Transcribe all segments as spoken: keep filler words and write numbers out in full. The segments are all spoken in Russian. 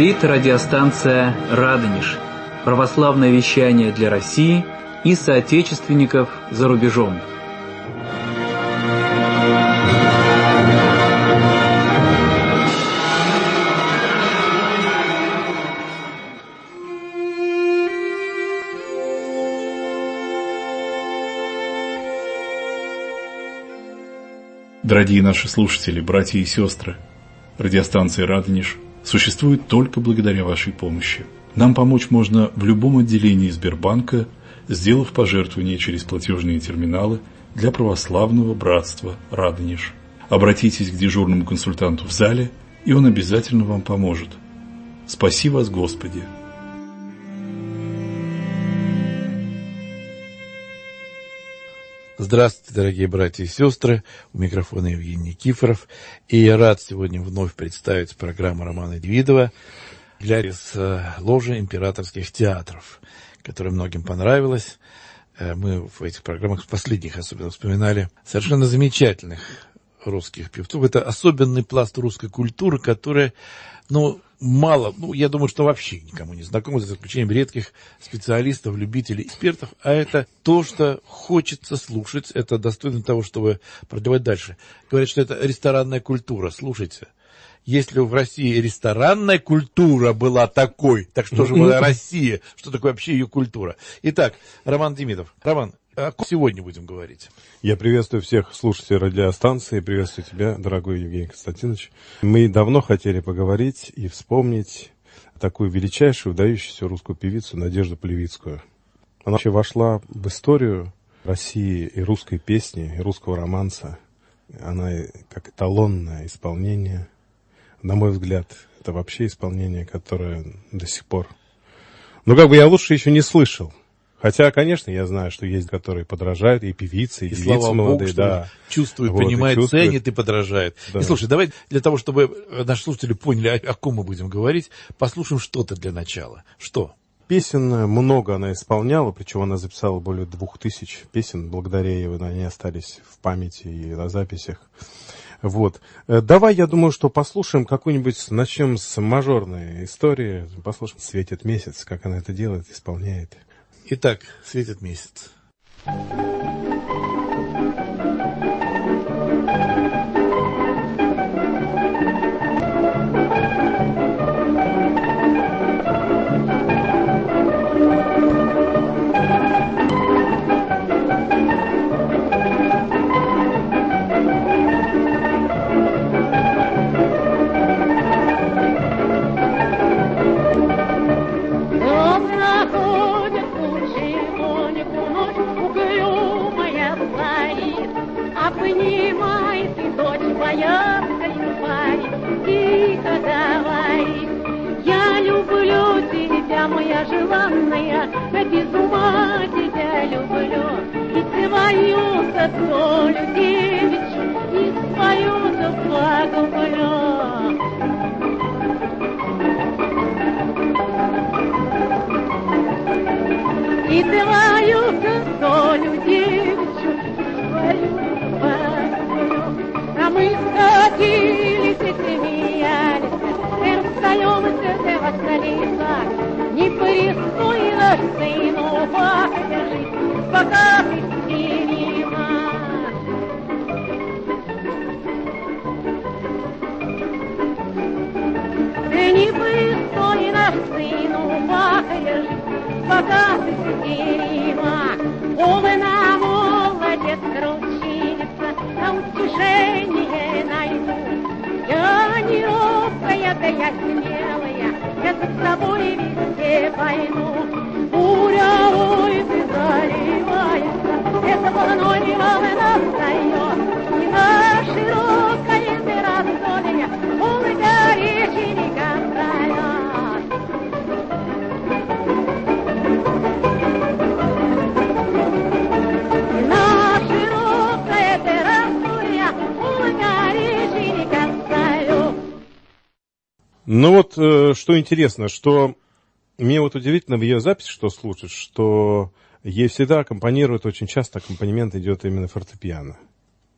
Говорит радиостанция «Радонеж». Православное вещание для России и соотечественников за рубежом. Дорогие наши слушатели, братья и сестры, радиостанция «Радонеж» существует только благодаря вашей помощи. Нам помочь можно в любом отделении Сбербанка, сделав пожертвование через платежные терминалы для православного братства «Радонеж». Обратитесь к дежурному консультанту в зале, и он обязательно вам поможет. Спаси вас, Господи! Здравствуйте, дорогие братья и сестры, у микрофона Евгений Никифоров, и я рад сегодня вновь представить программу Романа Давидова «Глядя с ложи императорских театров», которая многим понравилась. Мы в этих программах последних особенно вспоминали совершенно замечательных русских певцов. Это особенный пласт русской культуры, которая, ну, мало, ну, я думаю, что вообще никому не знакомо, за исключением редких специалистов, любителей, экспертов, а это то, что хочется слушать, это достойно того, чтобы продавать дальше. Говорят, что это ресторанная культура, слушайте. Если в России ресторанная культура была такой, так что же была Россия, что такое вообще ее культура? Итак, Роман Демидов. Роман, о ком сегодня будем говорить? Я приветствую всех слушателей радиостанции, приветствую тебя, дорогой Евгений Константинович. Мы давно хотели поговорить и вспомнить такую величайшую, выдающуюся русскую певицу Надежду Плевицкую. Она вообще вошла в историю России и русской песни, и русского романса. Она как эталонное исполнение. На мой взгляд, это вообще исполнение, которое до сих пор... Ну, как бы я лучше еще не слышал. Хотя, конечно, я знаю, что есть, которые подражают, и певицы, и, и певицы молодые, Богу, да. Чувствуют, вот, понимают, чувствуют. Ценят и подражают. Да. И слушай, давай для того, чтобы наши слушатели поняли, о, о ком мы будем говорить, послушаем что-то для начала. Что? Песен много она исполняла, причем она записала более двух тысяч песен. Благодаря ей они остались в памяти и на записях. Вот. Давай, я думаю, что послушаем какую-нибудь, начнем с мажорной истории, послушаем «Светит месяц», как она это делает, исполняет. Итак, «Светит месяц». Моя желанная, без ума тебя люблю, и свою долю девичью, и свою погублю. И твою долю девичью, и свою погублю. А мы сходились и смеялись, и расстаемся, восстались. Не пристойно сыну пахать жить, пока ты стерема. Не пристойно сыну пахать жить, пока ты стерема. Умна молодец кручинится, а утешение найду. Я не робкая, да я смелая, я с тобой везде пойду. Буря, ой, ты заливается, это волной не волна встает. И на широкое ты раздолье, улыбка реченька встает. И на широкое ты раздолье, улыбка реченька встает. Ну вот, э, что интересно, что мне вот удивительно в ее записи, что слушать, что ей всегда аккомпанирует, очень часто аккомпанемент идет именно фортепиано.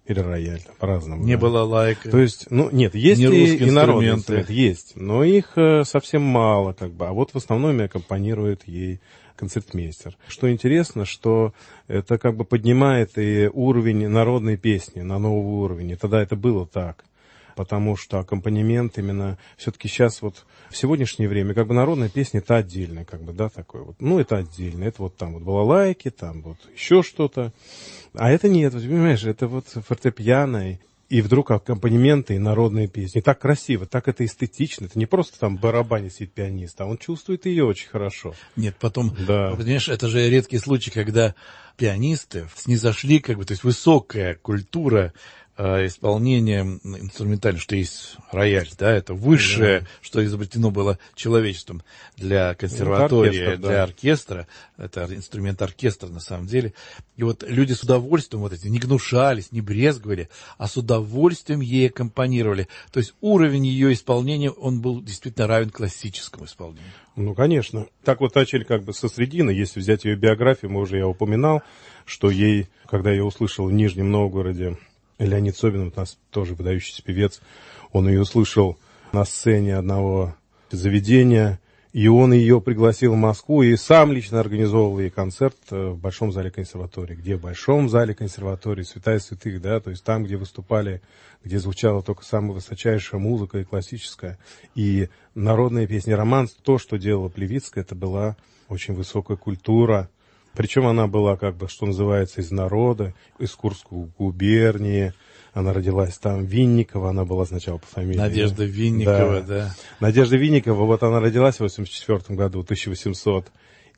или рояль, там, по-разному. Не да. было лайка. То есть, ну, нет, есть Не и, русские и народные инструменты. инструменты, есть, но их э, совсем мало, как бы, а вот в основном и аккомпанирует ей концертмейстер. Что интересно, что это как бы поднимает и уровень народной песни на новый уровень, и тогда это было так. Потому что аккомпанемент именно все-таки сейчас вот в сегодняшнее время как бы народная песня это отдельно, как бы, да, такое вот. Ну, это отдельно. Это вот там вот балалайки, там вот еще что-то. А это нет, вот, понимаешь, это вот фортепиано, и вдруг аккомпанементы и народные песни. Так красиво, так это эстетично. Это не просто там барабанит сидит пианист, а он чувствует ее очень хорошо. Нет, потом, Да. понимаешь, это же редкий случай, когда пианисты снизошли, как бы, то есть высокая культура э, исполнения инструментального, что есть рояль, да, это высшее, да. Что изобретено было человечеством для консерватории, оркестр, да. для оркестра, это инструмент оркестра на самом деле. И вот люди с удовольствием вот эти не гнушались, не брезговали, а с удовольствием ей аккомпанировали. То есть уровень ее исполнения, он был действительно равен классическому исполнению. Ну, конечно. Так вот начали как бы со средины. Если взять ее биографию, мы уже я упоминал, что ей, когда я услышал в Нижнем Новгороде, Леонид Собин, у нас тоже выдающийся певец, он ее услышал на сцене одного заведения, и он ее пригласил в Москву и сам лично организовывал ей концерт в Большом зале консерватории. Где в Большом зале консерватории, святая святых, да, то есть там, где выступали, где звучала только самая высочайшая музыка и классическая, и народные песни, романс, то, что делала Плевицкая, это была очень высокая культура. Причем она была, как бы, что называется, из народа, из Курской губернии. Она родилась там, Винникова, она была сначала по фамилии. Надежда Винникова, да. да. Надежда Винникова, вот она родилась в восемьдесят четвёртом году, тысяча восемьсот.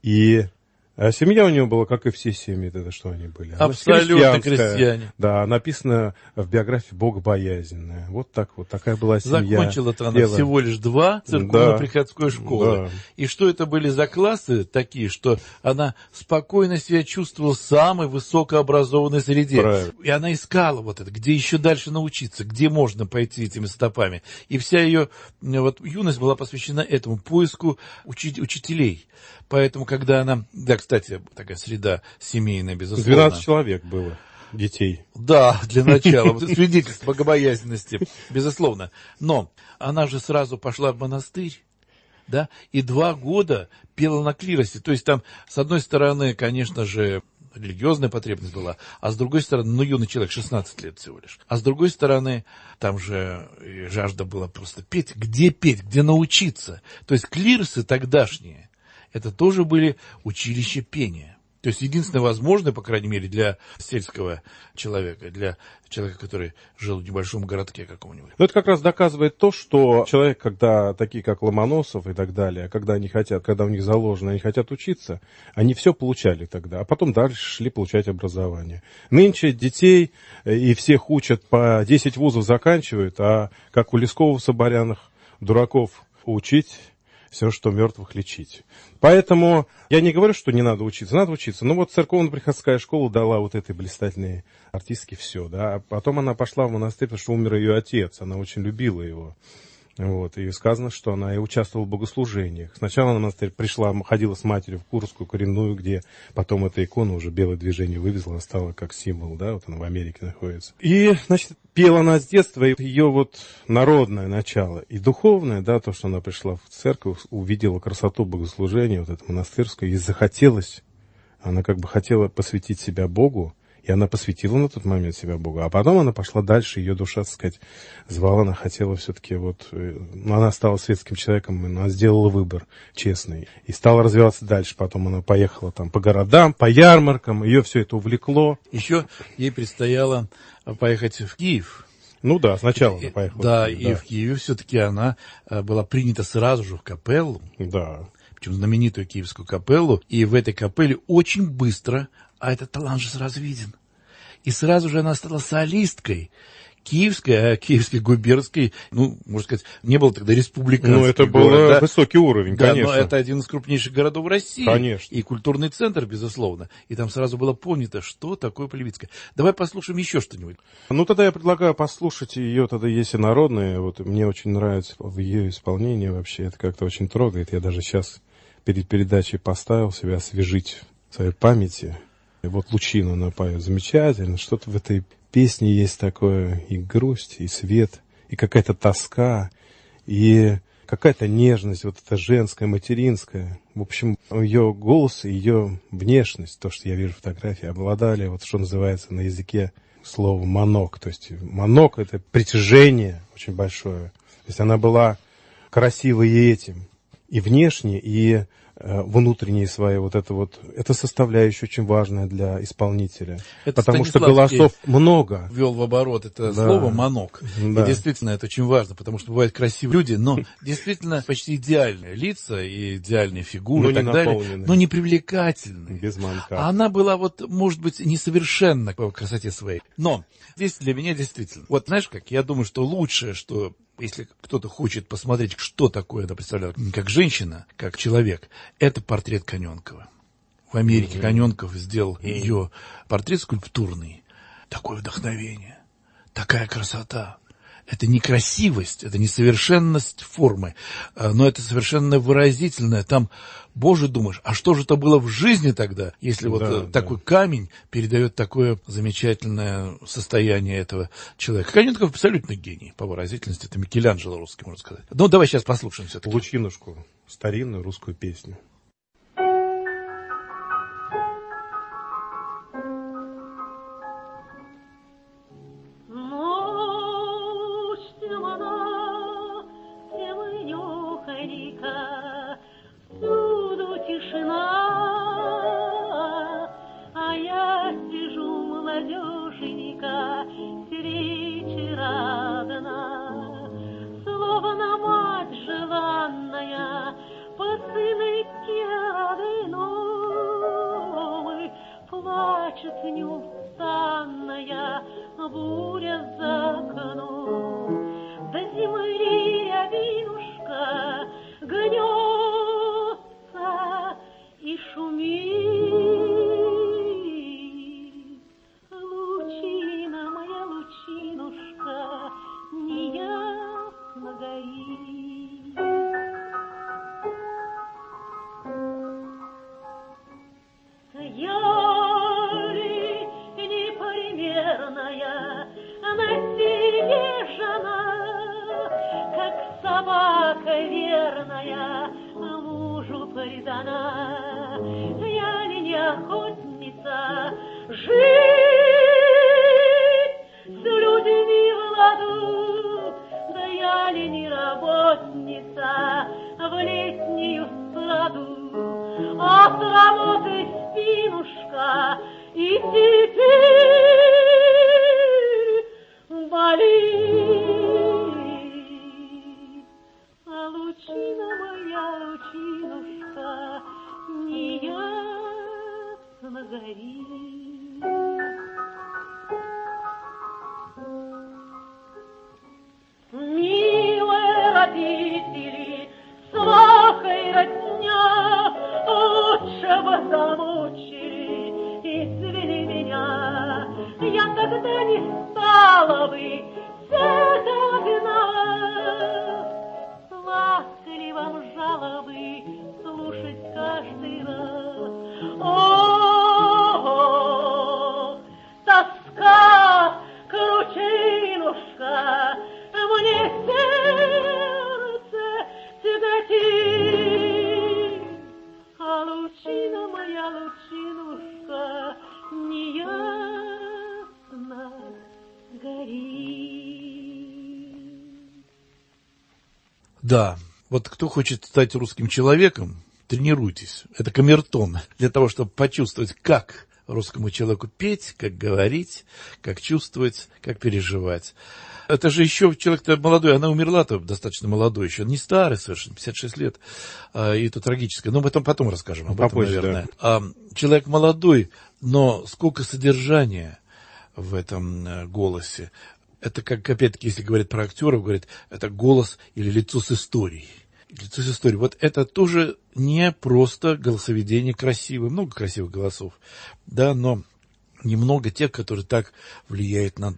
И а семья у нее была, как и все семьи, это что они были. Она абсолютно крестьяне. Да, написано в биографии богобоязненная. Вот так вот, такая была семья. Закончила-то она всего лишь два церковно-приходской школы. Да. И что это были за классы такие, что она спокойно себя чувствовала в самой высокообразованной среде. Правильно. И она искала вот это, где еще дальше научиться, где можно пойти этими стопами. И вся ее вот, юность была посвящена этому, поиску учи- учителей. Поэтому, когда она... Да, кстати, такая среда семейная, безусловно. двенадцать человек было, детей. Да, для начала. Свидетельство богобоязненности, безусловно. Но она же сразу пошла в монастырь, да, и два года пела на клиросе. То есть там, с одной стороны, конечно же, религиозная потребность была, а с другой стороны, ну, юный человек, шестнадцать лет всего лишь. А с другой стороны, там же жажда была просто петь. Где петь, где научиться? То есть клиросы тогдашние, это тоже были училища пения. То есть единственное возможное, по крайней мере, для сельского человека, для человека, который жил в небольшом городке каком-нибудь. Но это как раз доказывает то, что человек, когда такие, как Ломоносов и так далее, когда они хотят, когда у них заложено, они хотят учиться, они все получали тогда, а потом дальше шли получать образование. Нынче детей и всех учат по десять вузов заканчивают, а как у Лескова в Соборянах, дураков учить, все, что мертвых лечить. Поэтому я не говорю, что не надо учиться, надо учиться. Но вот церковно-приходская школа дала вот этой блистательной артистке все, да. А потом она пошла в монастырь, потому что умер ее отец, она очень любила его. Вот, и сказано, что она и участвовала в богослужениях. Сначала она в монастырь пришла, ходила с матерью в Курскую коренную, где потом эта икона уже белое движение вывезла, она стала как символ, да, вот она в Америке находится. И, значит, пела она с детства, и ее вот народное начало и духовное, да, то, что она пришла в церковь, увидела красоту богослужения, вот это монастырское, и захотелось, она как бы хотела посвятить себя Богу, и она посвятила на тот момент себя Богу. А потом она пошла дальше, ее душа, так сказать, звала, она хотела все-таки вот... Ну, она стала светским человеком, она сделала выбор честный. И стала развиваться дальше. Потом она поехала там по городам, по ярмаркам, ее все это увлекло. Еще ей предстояло поехать в Киев. Ну да, сначала она поехала. Да, в Киев, и да. в Киеве все-таки она была принята сразу же в капеллу. Да. Причем знаменитую киевскую капеллу. И в этой капелле очень быстро... А этот талант же сразу виден. И сразу же она стала солисткой киевской, а киевской губернской, ну, можно сказать, не было тогда республиканский Ну, это был да? высокий уровень, да, конечно. но это один из крупнейших городов России. Конечно. И культурный центр, безусловно. И там сразу было понято, что такое Плевицкая. Давай послушаем еще что-нибудь. Ну, тогда я предлагаю послушать ее, тогда есть и народные. Вот мне очень нравится в ее исполнении вообще. Это как-то очень трогает. Я даже сейчас перед передачей поставил себя освежить в своей памяти. И вот Лучину она поет замечательно. Что-то в этой песне есть такое и грусть, и свет, и какая-то тоска, и какая-то нежность, вот эта женская, материнская. В общем, ее голос и ее внешность, то, что я вижу в фотографии, обладали, вот что называется на языке слово «манок». То есть манок — это притяжение очень большое. То есть она была красива и этим, и внешне, и э, внутренние свои, вот это вот, это составляющая очень важная для исполнителя. Это потому что голосов много. Ввел в оборот это да. слово «манок». Да. И действительно, это очень важно, потому что бывают красивые люди, но действительно почти идеальные лица и идеальные фигуры но и так далее, но не привлекательные. Без манка. А она была вот, может быть, несовершенна по красоте своей. Но здесь для меня действительно, вот знаешь как, я думаю, что лучшее, что если кто-то хочет посмотреть, что такое это представляет, как женщина, как человек, это портрет Каненкова. В Америке mm-hmm. Каненков сделал mm-hmm. ее портрет скульптурный. Такое вдохновение, такая красота. Это не красивость, это не совершенность формы, но это совершенно выразительное. Там, боже, думаешь, а что же это было в жизни тогда, если вот да, такой да. камень передает такое замечательное состояние этого человека. Каненков абсолютно гений по выразительности, это Микеланджело русский, можно сказать. Ну, давай сейчас послушаем все-таки. Лучинушку, старинную русскую песню. Неустанная буря за окном, до земли рябинушка гнется и шумит. Лучина моя, лучинушка, неясно горит. Стояли непримерная, насижена, как собака верная, мужу предана. Я ли не охотница жить с людьми в ладу, да я ли не работница в летнюю саду, а с работы спинушка и теперь болит. А лучина моя, лучинушка, неясно горит. Милые родители, сваха и родня, лучше бы замучили, извини меня. Я тогда не стала бы с этого гнать, ласковым жалобы слушать каждый раз. О, тоска, кручинушка, мне сердце тяготит, а лучина моя, лучинушка, неясно горит. Да, вот кто хочет стать русским человеком, тренируйтесь. Это камертон для того, чтобы почувствовать, как русскому человеку петь, как говорить, как чувствовать, как переживать. Это же еще человек-то молодой, она умерла-то достаточно молодой еще, не старый совершенно, пятьдесят шесть лет, и это трагическое. Но об этом потом расскажем, об Попозже, этом, наверное. Да. А, человек молодой, но сколько содержания в этом голосе. Это как, опять-таки, если говорят про актеров, говорят, это голос или лицо с историей. Лицо с историей. Вот это тоже не просто голосоведение красивое, много красивых голосов, да, но немного тех, которые так влияют на душу.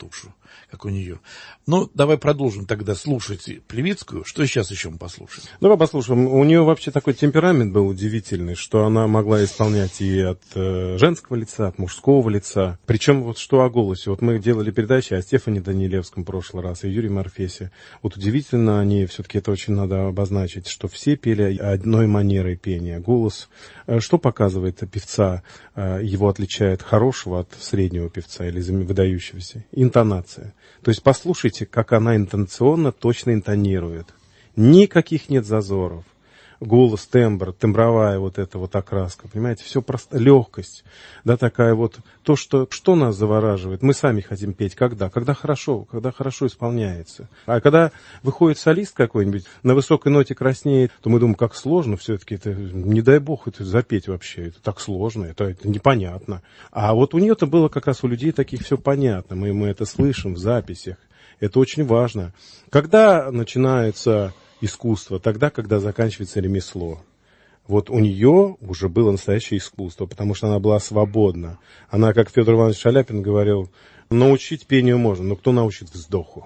как у нее. Ну, давай продолжим тогда слушать Плевицкую. Что сейчас еще мы послушаем? Давай послушаем. У нее вообще такой темперамент был удивительный, что она могла исполнять и от э, женского лица, от мужского лица. Причем вот что о голосе. Вот мы делали передачи о Стефане Данилевском в прошлый раз, и Юрии Морфесе. Вот удивительно, они все-таки это очень надо обозначить, что все пели одной манерой пения. Голос, э, что показывает певца, э, его отличает хорошего от среднего певца или выдающегося? Интонация. То есть послушайте, как она интонационно точно интонирует. Никаких нет зазоров. Голос, тембр, тембровая вот эта вот окраска, понимаете, все просто, легкость, да, такая вот, то, что, что нас завораживает, мы сами хотим петь, когда? Когда хорошо, когда хорошо исполняется. А когда выходит солист какой-нибудь, на высокой ноте краснеет, то мы думаем, как сложно все-таки, это, не дай бог это запеть вообще, это так сложно, это, это непонятно. А вот у нее-то было как раз у людей таких все понятно, мы, мы это слышим в записях, это очень важно. Когда начинается искусство, тогда, когда заканчивается ремесло. Вот у нее уже было настоящее искусство, потому что она была свободна. Она, как Федор Иванович Шаляпин говорил, научить пению можно, но кто научит вздоху?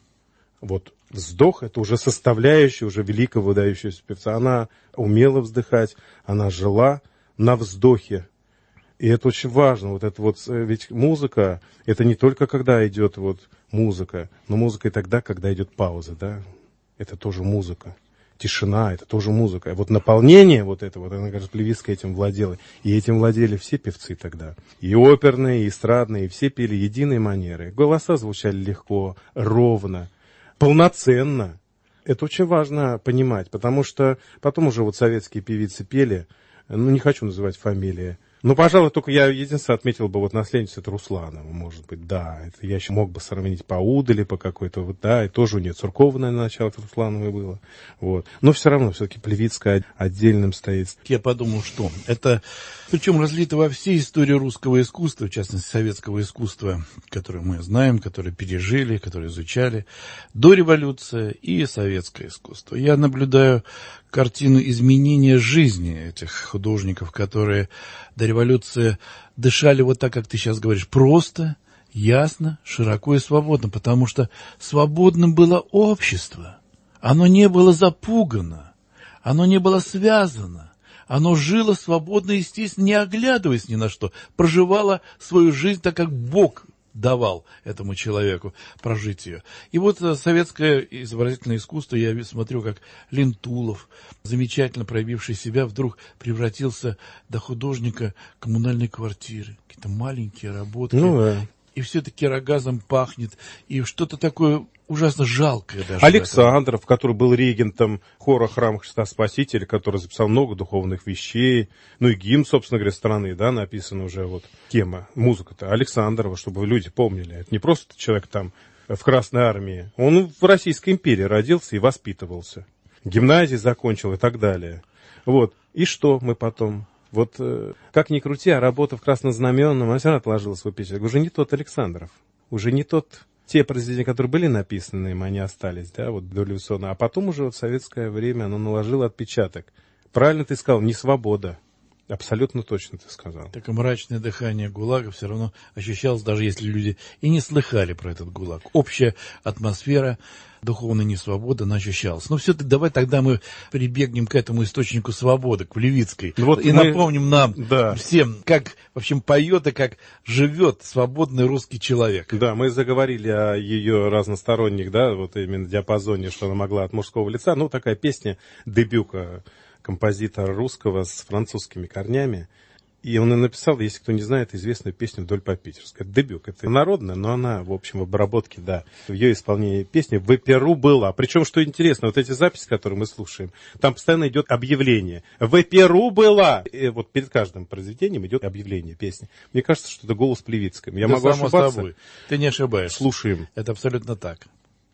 Вот вздох — это уже составляющая уже великого выдающегося певца. Она умела вздыхать, она жила на вздохе. И это очень важно. Вот это вот, ведь музыка, это не только когда идет вот музыка, но музыка и тогда, когда идет пауза, да? Это тоже музыка. Тишина — это тоже музыка. Вот наполнение вот это, вот, она, кажется, Плевицкая этим владела. И этим владели все певцы тогда. И оперные, и эстрадные, и все пели единой манерой. Голоса звучали легко, ровно, полноценно. Это очень важно понимать, потому что потом уже вот советские певицы пели, ну, не хочу называть фамилии. Ну, пожалуй, только я единственное отметил бы вот наследницу, это Русланова, может быть, да. Это я еще мог бы сравнить по Удали, по какой-то, вот, да, и тоже у нее церковное начало от Руслановой было. Вот. Но все равно, все-таки Плевицкая отдельным стоит. Я подумал, что это, причем разлито во всей истории русского искусства, в частности, советского искусства, которое мы знаем, которое пережили, которое изучали, до революции и советское искусство. Я наблюдаю картину изменения жизни этих художников, которые до революции дышали вот так, как ты сейчас говоришь, просто, ясно, широко и свободно, потому что свободным было общество. Оно не было запугано, оно не было связано, оно жило свободно, естественно, не оглядываясь ни на что, проживало свою жизнь так, как Бог давал этому человеку прожить ее. И вот советское изобразительное искусство, я смотрю, как Лентулов, замечательно проявивший себя, вдруг превратился до художника коммунальной квартиры. Какие-то маленькие работы. Ну, да. И все-таки рогазом пахнет, и что-то такое ужасно жалкое даже. Александров, который был регентом хора храма Христа Спасителя, который записал много духовных вещей, ну и гимн, собственно говоря, страны, да, написано уже вот тема, музыка-то Александрова, чтобы люди помнили. Это не просто человек там в Красной Армии, он в Российской империи родился и воспитывался, гимназии закончил и так далее. Вот, и что мы потом... Вот э, как ни крути, а работа в Краснознаменном, она все равно отложила свой печать. Уже не тот Александров, уже не тот, те произведения, которые были написаны им, они остались, да, вот дореволюционно. А потом уже вот в советское время оно наложило отпечаток. Правильно ты сказал, не свобода. Абсолютно точно ты сказал. Так и мрачное дыхание ГУЛАГа все равно ощущалось, даже если люди и не слыхали про этот ГУЛАГ. Общая атмосфера духовной несвободы, она ощущалась. Но все-таки давай тогда мы прибегнем к этому источнику свободы, к Плевицкой. Вот и мы... напомним нам, да, всем, как, в общем, поет и как живет свободный русский человек. Да, мы заговорили о ее разносторонних, да, вот именно диапазоне, что она могла от мужского лица. Ну, такая песня дебюта композитора русского с французскими корнями. И он и написал, если кто не знает, известную песню «Вдоль по Питерской». Это дебют. Это народная, но она, в общем, в обработке, да, в ее исполнении песни «В Перу была». Причем, что интересно, вот эти записи, которые мы слушаем, там постоянно идет объявление. «В Перу была». И вот перед каждым произведением идет объявление песни. Мне кажется, что это голос Плевицкой. Я да, могу ошибаться. Собой. Ты не ошибаешься. Слушаем. Это абсолютно так.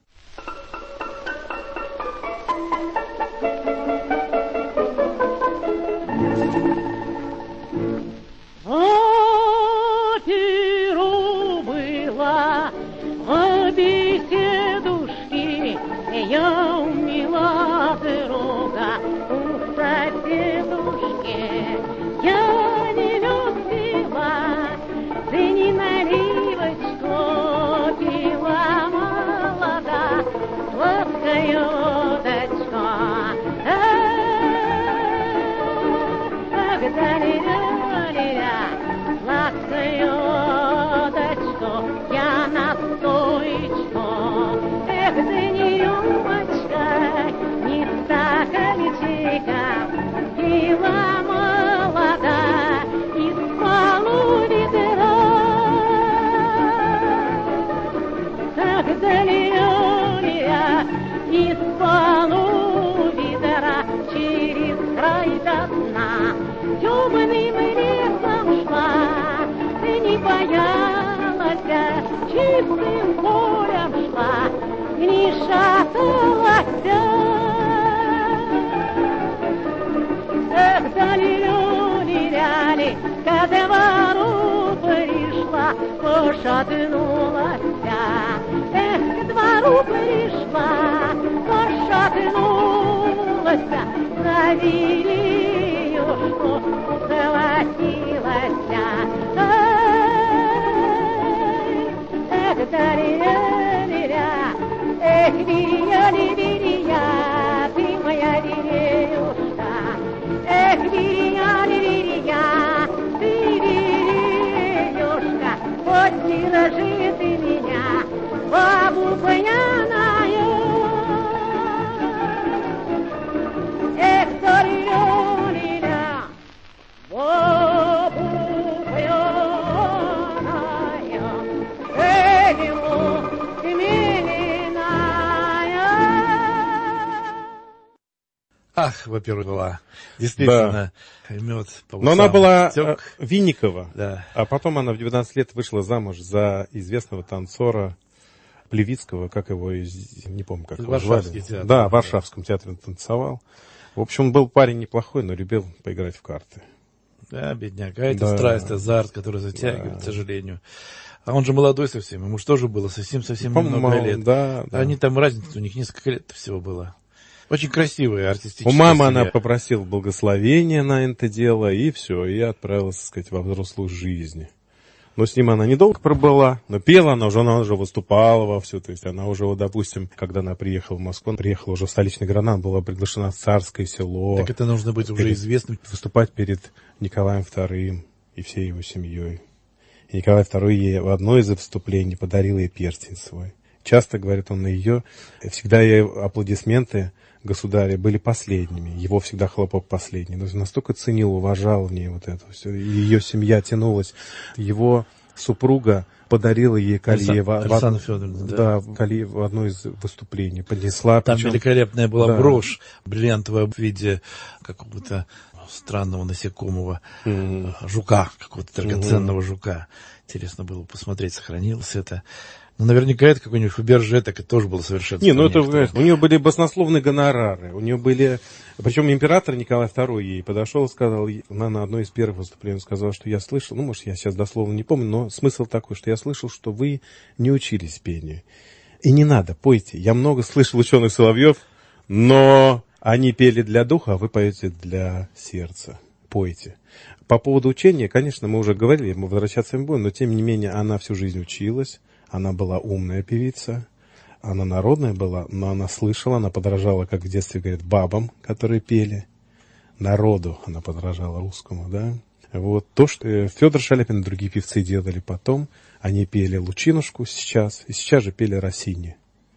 Я умела дорога у прадедушки, я не любила, ты не наливочку пила. Пошатнулась, эх, к двору пришла, пошатнулась, завели ее, что согласилась. Эх, дарья, эх, Вирия, Вирия, ты моя Вирюшка, эх, Вирия, Вирия, ты Вирюшка, хоть не ложи ты меня, бабу пьяную. Эх, Дарья, бабу пьяную, эх, ему милиная. Ах, во-первых, была действительно да. мед по усам. Но она была тек. Винникова, да. А потом она в девятнадцать лет вышла замуж за известного танцора Плевицкого, как его, не помню, как его звали. Театр. Да, в Варшавском театре он танцевал. В общем, он был парень неплохой, но любил поиграть в карты. Да, бедняк. А это да. страсть, азарт, который затягивает, да. к сожалению. А он же молодой совсем, ему же тоже было совсем-совсем немного лет. Да, да. Они там, разница у них несколько лет всего было. Очень красивые, артистические. У мамы семья. она попросила благословения на это дело, и все, и отправилась, так сказать, во взрослую жизнь. Но с ним она недолго пробыла, но пела она уже, она уже выступала вовсю, то есть она уже, вот, допустим, когда она приехала в Москву, приехала уже в столичный Гранат, была приглашена в Царское село. Так это нужно быть уже известным. Выступать перед Николаем вторым и всей его семьей. И Николай второй ей в одно из выступлений подарил ей перстень свой. Часто, говорит он, на ее, всегда ей аплодисменты государя были последними, его всегда хлопок последний. Но настолько ценил, уважал в ней вот это все. И ее семья тянулась. Его супруга подарила ей колье в, Александра Федоровна, да, да, колье в одно из выступлений. Поднесла. Там причем, великолепная была да. брошь бриллиантовая в виде какого-то странного насекомого, mm-hmm. жука, какого-то драгоценного mm-hmm. жука. Интересно было посмотреть, сохранилось это. Ну, наверняка это какой-нибудь Фаберже, так и тоже было совершенно. Не, ну это, у нее были баснословные гонорары, у нее были, причем император Николай второй ей подошел и сказал, она на одно из первых выступлений сказала, что я слышал, ну, может, я сейчас дословно не помню, но смысл такой, что я слышал, что вы не учились пению. И не надо, пойте. Я много слышал ученых соловьев, но они пели для духа, а вы поете для сердца. Пойте. По поводу учения, конечно, мы уже говорили, мы возвращаться не будем, но тем не менее она всю жизнь училась. Она была умная певица, она народная была, но она слышала, она подражала, как в детстве говорят, бабам, которые пели. Народу она подражала русскому, да. Вот то, что Федор Шаляпин и другие певцы делали потом, они пели Лучинушку сейчас, и сейчас же пели Россини.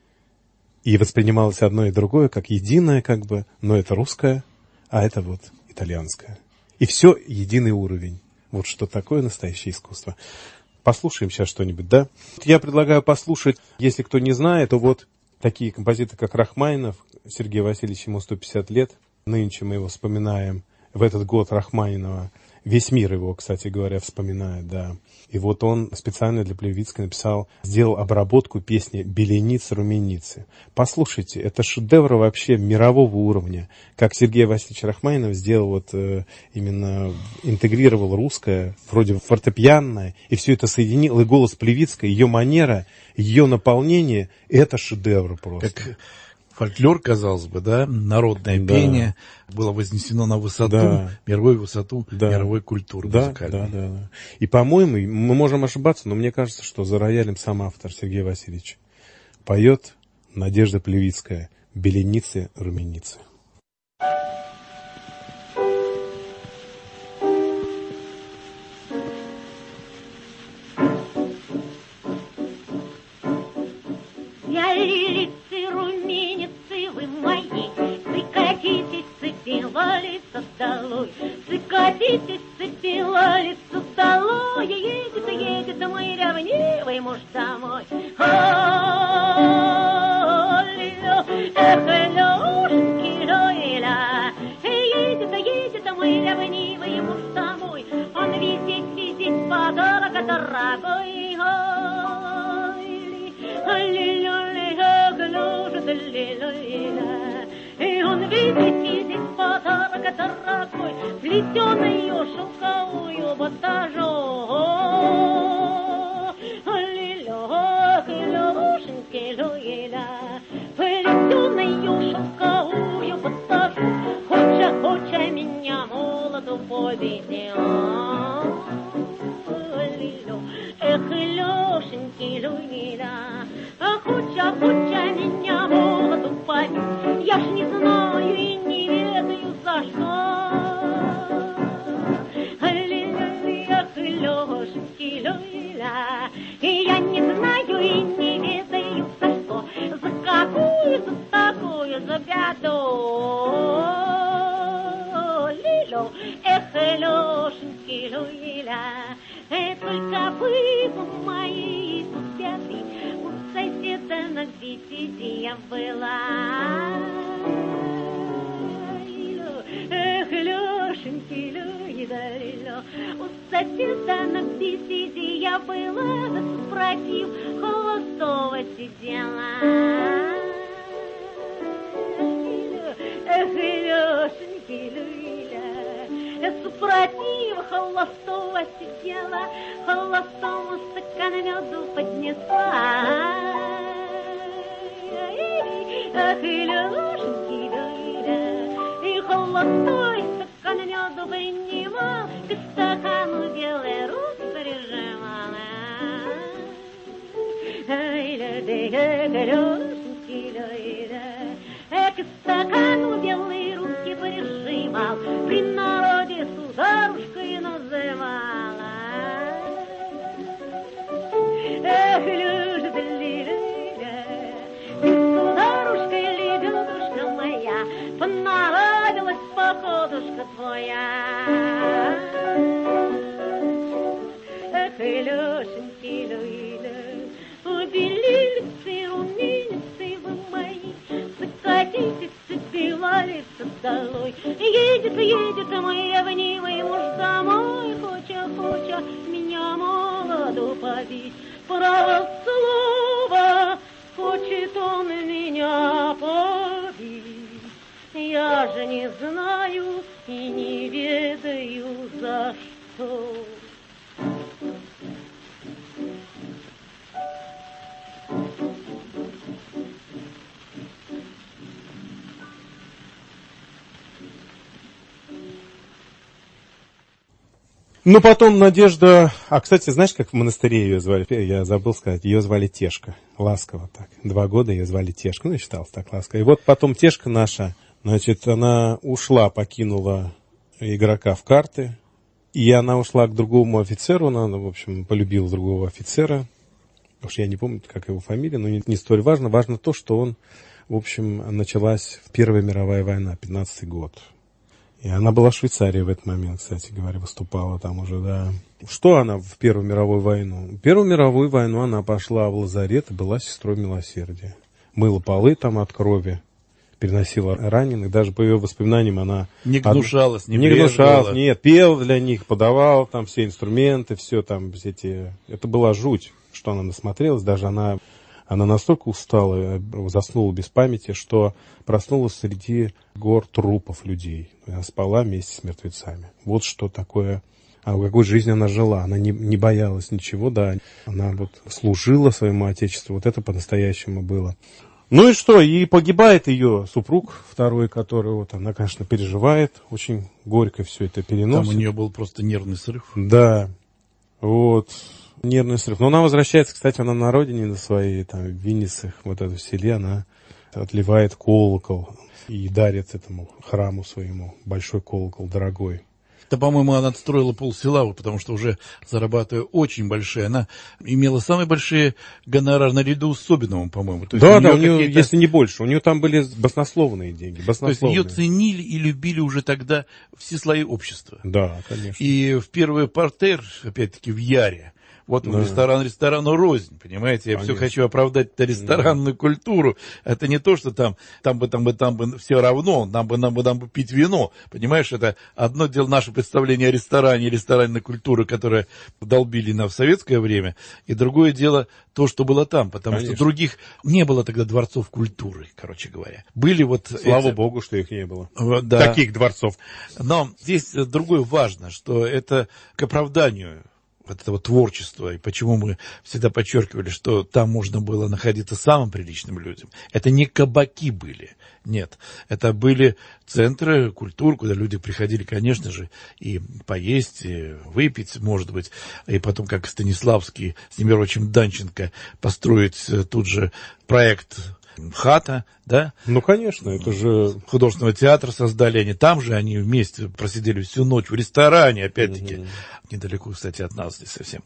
И воспринималось одно и другое как единое, как бы, но это русское, а это вот итальянское. И все единый уровень. Вот что такое настоящее искусство. Послушаем сейчас что-нибудь, да? Я предлагаю послушать, если кто не знает, то вот такие композиторы, как Рахманинов, Сергей Васильевич, ему сто пятьдесят лет. Нынче мы его вспоминаем, в этот год Рахманинова. Весь мир его, кстати говоря, вспоминает, да. И вот он специально для Плевицкой написал, сделал обработку песни «Беленицы, руменицы». Послушайте, это шедевр вообще мирового уровня. Как Сергей Васильевич Рахманинов сделал, вот э, именно интегрировал русское, вроде фортепианное, и все это соединил, и голос Плевицкой, ее манера, ее наполнение, это шедевр просто. Как фольклор, казалось бы, да, народное да. пение было вознесено на высоту, да. мировую высоту да. мировой культуры да, музыкальной. Да, да, да. И, по-моему, мы можем ошибаться, но мне кажется, что за роялем сам автор Сергей Васильевич поет Надежда Плевицкая «Беленицы, руменицы». большой. Сыкатитесь, сыпилалицу долой, едет, едет мой ревнивый муж домой. Эх, Лешеньки, Лойла, едет, едет мой ревнивый муж домой. Он висит, висит, подарок дорогой. И он видит, видит подарок дорогой, плетеную шелковую батажу. Ах, Лешеньки, Лойла, плетеную шелковую батажу, хоча, хоча меня молоду поведи. Эх, Лешеньки, Лойла, хоча, хоча меня молоду поведи. Я ж не знаю и не ведаю за что. Ах, Лешеньки, Лойла, и я не знаю и не ведаю за что. За какую, за такую, за беду. Лило, эх, Лешеньки, Лойла, только вы, мои беды, у соседа на беседе я была. Эх, Лешеньки, Лойла, у соседа на беседе я была, да супротив холостого сидела. Эх, Лешеньки, Лойла, супротив холостого сидела, холостому стакан меду поднесла. Ах, Лешеньки, Лойла, и холостой стакан меду принимал, к стакану белые руки прижимала. Ай, Лешеньки, Лойла, к стакану белые руки прижимал, при народе сударушкой называла. Эх, Люша, Лиля, сударушка, лебедушка моя, понравилась походушка твоя. Эх, Лешеньки, Лиля, убелились, румяницы вы мои, сокатитесь, сбивались долой. Едет, едет мой ревнивый муж домой, хоча, хоча меня молоду побить. Право слово, хочет он меня побить. Я же не знаю и не ведаю за что. Ну, потом Надежда... А, кстати, знаешь, как в монастыре ее звали? Я забыл сказать. Ее звали Тешка. Ласково так. Два года ее звали Тешка. Ну, и считалось так ласково. И вот потом Тешка наша, значит, она ушла, покинула игрока в карты. И она ушла к другому офицеру. Она, в общем, полюбила другого офицера. Уж я не помню, как его фамилия, но не, не столь важно. Важно то, что он, в общем, началась Первая мировая война, пятнадцатый год. И она была в Швейцарии в этот момент, кстати говоря, выступала там уже, да. Что она в Первую мировую войну? В Первую мировую войну она пошла в лазарет и была сестрой милосердия. Мыла полы там от крови, переносила раненых. Даже по ее воспоминаниям она... Не гнушалась, не Не гнушалась, нет. Пел для них, подавал там все инструменты, все там, все эти... Это была жуть, что она насмотрелась. Даже она... Она настолько устала, заснула без памяти, что проснулась среди гор трупов людей. Она спала вместе с мертвецами. Вот что такое, а какой жизнью она жила. Она не, не боялась ничего, да. Она вот служила своему отечеству. Вот это по-настоящему было. Ну и что? И погибает ее супруг второй, который вот она, конечно, переживает. Очень горько все это переносит. Там у нее был просто нервный срыв. Да. Вот. Нервный срыв. Но она возвращается, кстати, она на родине, на своей, там, в Винницах, вот это в селе, она отливает колокол и дарит этому храму своему большой колокол, дорогой. В Да, по-моему, она отстроила полсела, потому что уже зарабатывая очень большие, она имела самые большие гонорары наряду с Собиновым, по-моему. То есть да, у да, у нее, какие-то- если не больше, у нее там были баснословные деньги, То есть баснословные. ее ценили и любили уже тогда все слои общества. Да, конечно. И в первый партер, опять-таки, в Яре, вот Да. ресторан ресторану рознь, понимаете? Я Конечно. все хочу оправдать это ресторанную культуру. Это не то, что там, там бы, там бы, там бы все равно, нам бы, нам бы, нам бы пить вино. Понимаешь, это одно дело наше представление о ресторане, ресторанной культуры, которая долбили нам в советское время, и другое дело то, что было там, потому Конечно. что других не было тогда дворцов культуры, короче говоря. Были вот... Слава эти- богу, что их не было. Вот, да. Таких дворцов. Но здесь другое важно, что это к оправданию вот этого творчества, и почему мы всегда подчеркивали, что там можно было находиться самым приличным людям. Это не кабаки были, нет. Это были центры культуры, куда люди приходили, конечно же, и поесть, и выпить, может быть, и потом, как Станиславский с Немировичем Данченко, построить тут же проект «Хата», да? Ну, конечно, это же... Художественного театра создали они. Там же они вместе просидели всю ночь в ресторане, опять-таки. Мгм. Недалеко, кстати, от нас здесь совсем.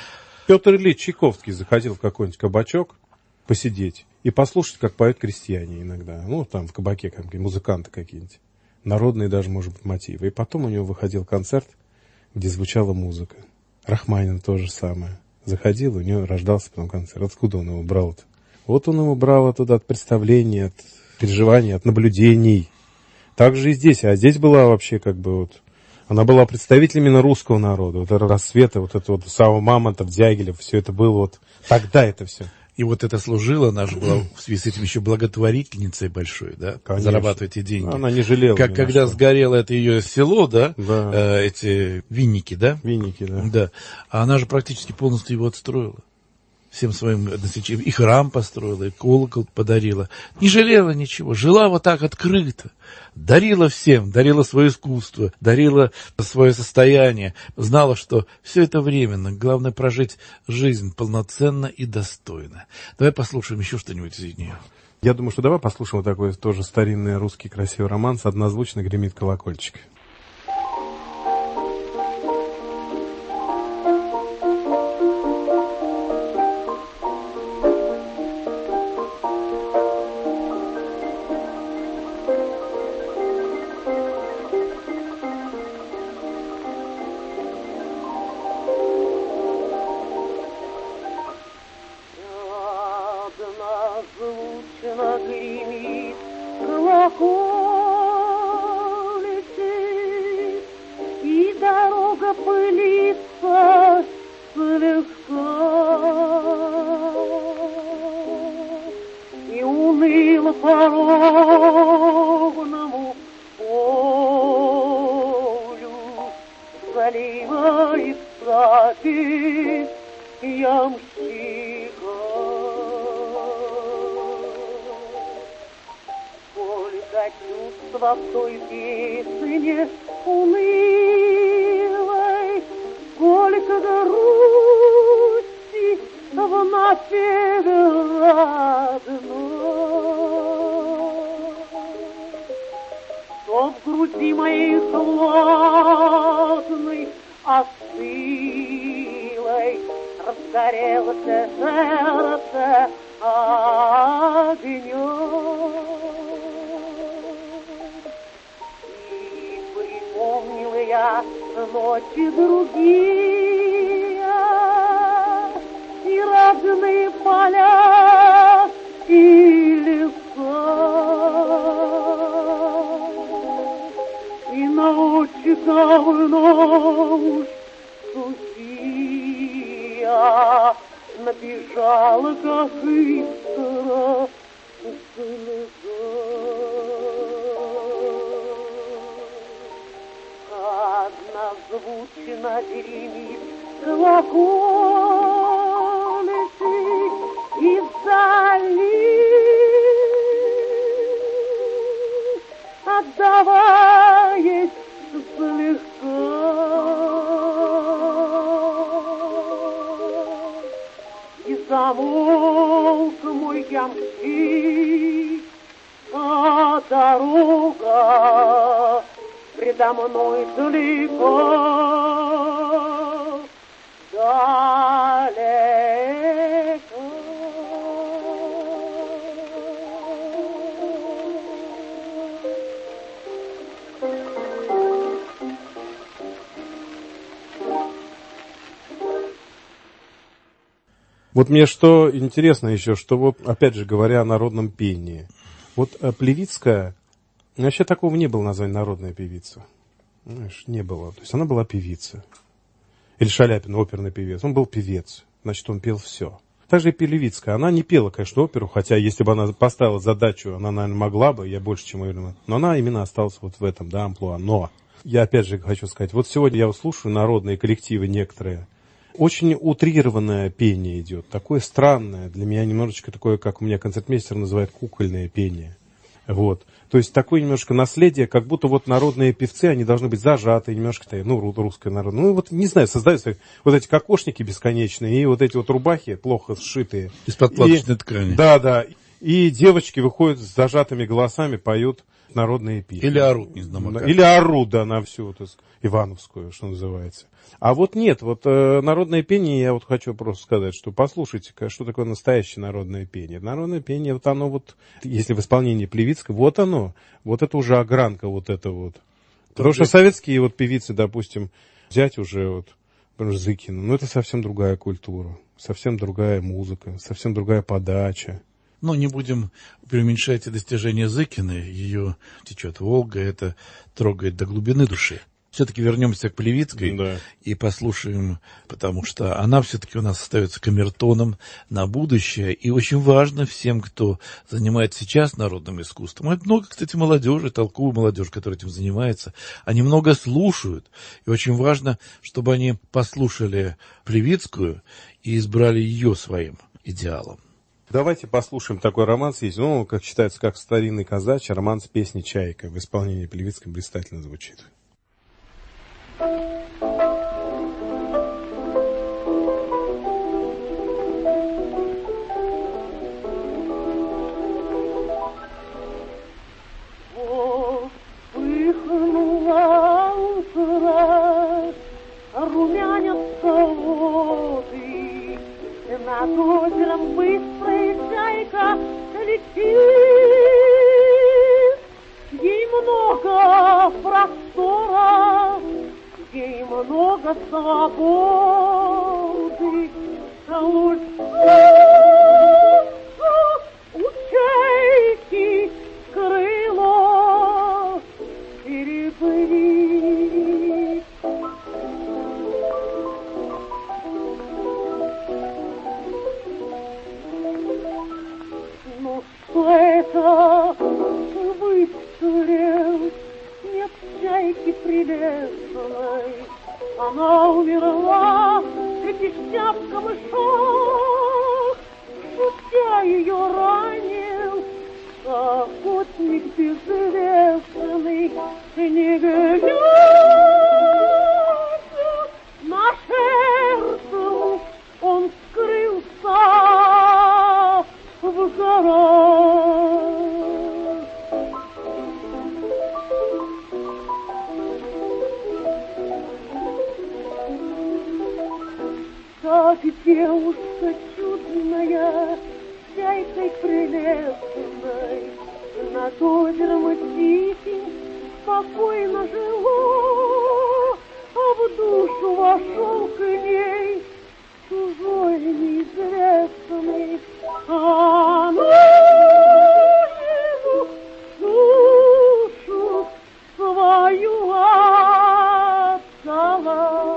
Петр Ильич Чайковский заходил в какой-нибудь кабачок посидеть и послушать, как поют крестьяне иногда. Ну, там в кабаке какие-нибудь музыканты какие-нибудь. Народные даже, может быть, мотивы. И потом у него выходил концерт, где звучала музыка. Рахманин то же самое. Заходил, у него рождался потом концерт. Откуда он его брал-то? Вот он его брал оттуда от представлений, от переживаний, от наблюдений. Так же и здесь. А здесь была вообще как бы вот... Она была представителем именно русского народа. Вот это рассвета, вот это вот Сава Мамонтов, Дягилев, все это было вот... Тогда это все. И вот это служило, она же была в связи с этим еще благотворительницей большой, да, Конечно. зарабатывать эти деньги. Она не жалела. Как ни на когда что. сгорело это ее село, да, Да. э, эти винники, да? Винники, да. Да. А она же практически полностью его отстроила. Всем своим односельчанам. И храм построила, и колокол подарила. Не жалела ничего. Жила вот так открыто. Дарила всем. Дарила свое искусство. Дарила свое состояние. Знала, что все это временно. Главное прожить жизнь полноценно и достойно. Давай послушаем еще что-нибудь из нее. Я думаю, что давай послушаем вот такой тоже старинный русский красивый романс «Однозвучно гремит колокольчик». Однозвучно гремит колокольчик, и дорога пылится слегка, и уныло по ровному полю заливает запись ямщика. Сколько чувства в той песне унылой, сколько грусти в напеве родной, что в груди моей холодной остылой разгорелось сердце огнем. И припомнила я ночи другие, и родные поля, и леса, и ночи давно уж сухие, набежала, как искра, слеза. Однозвучно гремит колокольчик, и вдали отдаваясь слегка, и замолк мой ямщик, а дорога пред за мной далеко, далеко. Вот мне что интересно еще, что вот, опять же говоря о народном пении, вот Плевицкая, вообще такого не было названия народная певица. Знаешь, не было. То есть она была певица. Или Шаляпин, оперный певец. Он был певец, значит, он пел все. Также и Плевицкая. Она не пела, конечно, оперу, хотя если бы она поставила задачу, она, наверное, могла бы, я больше, чем уверен. Но она именно осталась вот в этом, да, амплуа. Но я опять же хочу сказать, вот сегодня я вот слушаю народные коллективы некоторые, очень утрированное пение идет, такое странное, для меня немножечко такое, как у меня концертмейстер называет, кукольное пение. Вот. То есть такое немножко наследие, как будто вот народные певцы, они должны быть зажаты, немножко, ну, русское народное. Ну, вот, не знаю, создаются вот эти кокошники бесконечные, и вот эти вот рубахи плохо сшитые. Из-под платочной ткани. Да, да. И девочки выходят с зажатыми голосами, поют народные песни. Или орут, не знаю. Как. Или орут, да, на всю, так сказать, Ивановскую, что называется. А вот нет, вот э, народное пение, я вот хочу просто сказать, что послушайте-ка, что такое настоящее народное пение. Народное пение, вот оно вот, если в исполнении Плевицкой, вот оно, вот это уже огранка, вот это вот. Потому что советские вот певицы, допустим, взять уже вот Зыкину, ну это совсем другая культура, совсем другая музыка, совсем другая подача. Но не будем преуменьшать достижения Зыкиной, ее «Течет Волга», это трогает до глубины души. Все-таки вернемся к Плевицкой, да, и послушаем, потому что она все-таки у нас остается камертоном на будущее. И очень важно всем, кто занимается сейчас народным искусством. Это много, кстати, молодежи, толковой молодежи, которая этим занимается. Они много слушают. И очень важно, чтобы они послушали Плевицкую и избрали ее своим идеалом. Давайте послушаем такой романс. Есть, ну, как считается, как старинный казачий, романс песни «Чайка». В исполнении Плевицкой блистательно звучит. Вспыхнула утро, румянятся воды, над озером быстрая чайка летит. Ей много простора, ей много свободы, у чайки крыло перебыть. Ну что это выстрел? Нет чайки прелестной, она умерла среди шляп камышов. Шутя ее ранил охотник безвестный, не глядя на жертву, он скрылся в горах. Как девушка чудная, чайкой прелестной, над озером тихим спокойно жила, а в душу вошел к ней чужой неизвестный, а она ему душу свою отдала.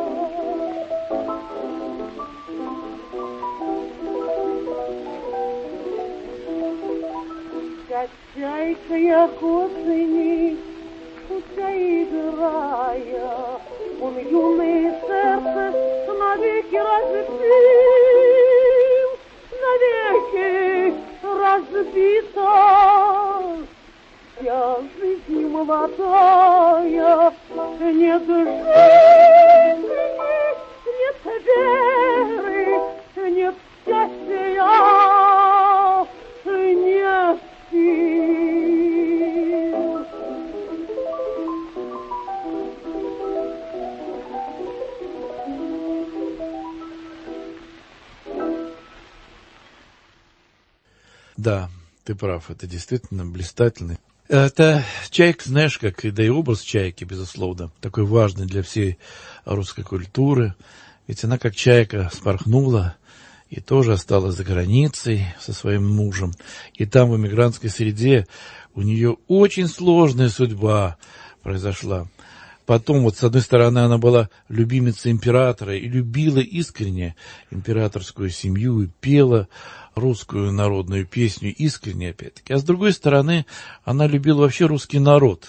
Чайка охотник, путя играя, он юное сердце навеки разбил, навеки разбито. Вся жизнь молодая, нет жизни, нет веры, нет счастья, нет сил. Да, ты прав, это действительно блистательно. Это чайка, знаешь, как и да и образ чайки, безусловно, такой важный для всей русской культуры. Ведь она как чайка спорхнула и тоже осталась за границей со своим мужем. И там, в эмигрантской среде, у нее очень сложная судьба произошла. Потом, вот с одной стороны, она была любимицей императора и любила искренне императорскую семью и пела русскую народную песню искренне, опять-таки. А с другой стороны, она любила вообще русский народ.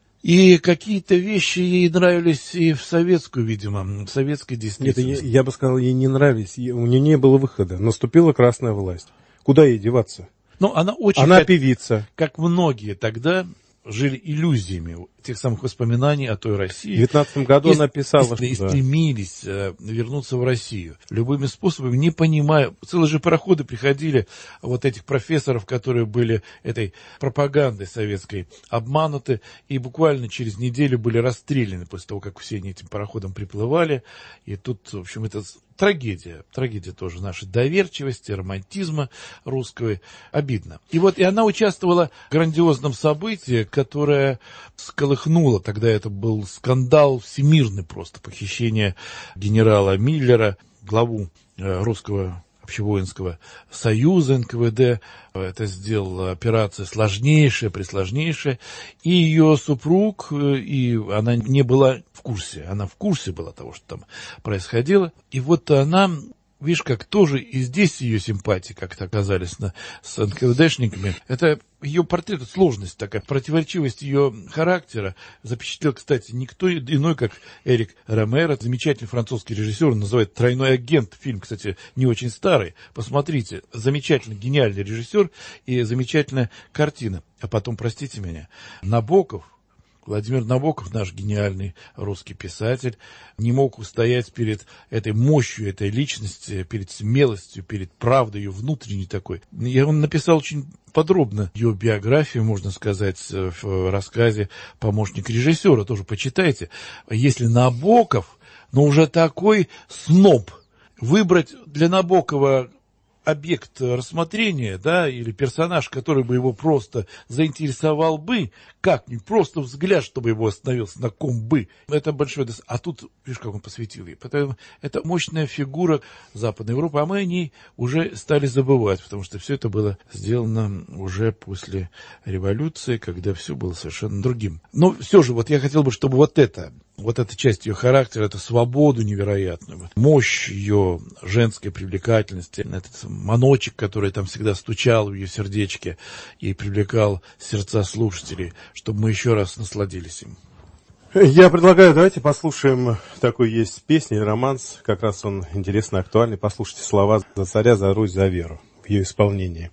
И какие-то вещи ей нравились и в советскую, видимо, в советской действительности. Нет, я, я бы сказал, ей не нравились. У нее не было выхода. Наступила красная власть. Куда ей деваться? Ну, она очень, она как, певица. Как многие тогда жили иллюзиями тех самых воспоминаний о той России. В девятнадцатом году и, она писала, и, что... И стремились э, вернуться в Россию. Любыми способами, не понимая. Целые же пароходы приходили вот этих профессоров, которые были этой пропагандой советской обмануты, и буквально через неделю были расстреляны после того, как все они этим пароходом приплывали. И тут, в общем, это... Трагедия, трагедия тоже нашей доверчивости, романтизма русского, обидно. И вот и она участвовала в грандиозном событии, которое всколыхнуло, тогда это был скандал всемирный просто, похищение генерала Миллера, главу русского общевоинского союза эн ка вэ дэ. Это сделала операция сложнейшая, пресложнейшая. И ее супруг, и она не была в курсе. Она в курсе была того, что там происходило. И вот она, видишь, как тоже и здесь ее симпатии как-то оказались на, с эн ка вэ дэшниками. Это ее портрет, сложность такая, противоречивость ее характера запечатлел, кстати, никто иной, как Эрик Ромеро, замечательный французский режиссер, он называет «Тройной агент». Фильм, кстати, не очень старый. Посмотрите, замечательный, гениальный режиссер и замечательная картина. А потом, простите меня, Набоков, Владимир Набоков, наш гениальный русский писатель, не мог устоять перед этой мощью этой личности, перед смелостью, перед правдой ее внутренней такой. И он написал очень подробно ее биографию, можно сказать, в рассказе «Помощник режиссера». Тоже почитайте. Если Набоков, но уже такой сноб, выбрать для Набокова объект рассмотрения, да, или персонаж, который бы его просто заинтересовал бы, как-нибудь, просто взгляд, чтобы его остановился, на ком бы. Это большое... А тут, видишь, как он посвятил ей. Потому это мощная фигура Западной Европы, а мы о ней уже стали забывать, потому что все это было сделано уже после революции, когда все было совершенно другим. Но все же, вот я хотел бы, чтобы вот это... Вот эта часть ее характера, эту свободу невероятную, мощь ее женской привлекательности, этот маночек, который там всегда стучал в ее сердечке и привлекал сердца слушателей, чтобы мы еще раз насладились им. Я предлагаю, давайте послушаем, такой есть песня, романс, как раз он интересно актуальный. Послушайте слова «За царя, за Русь, за веру» в ее исполнении.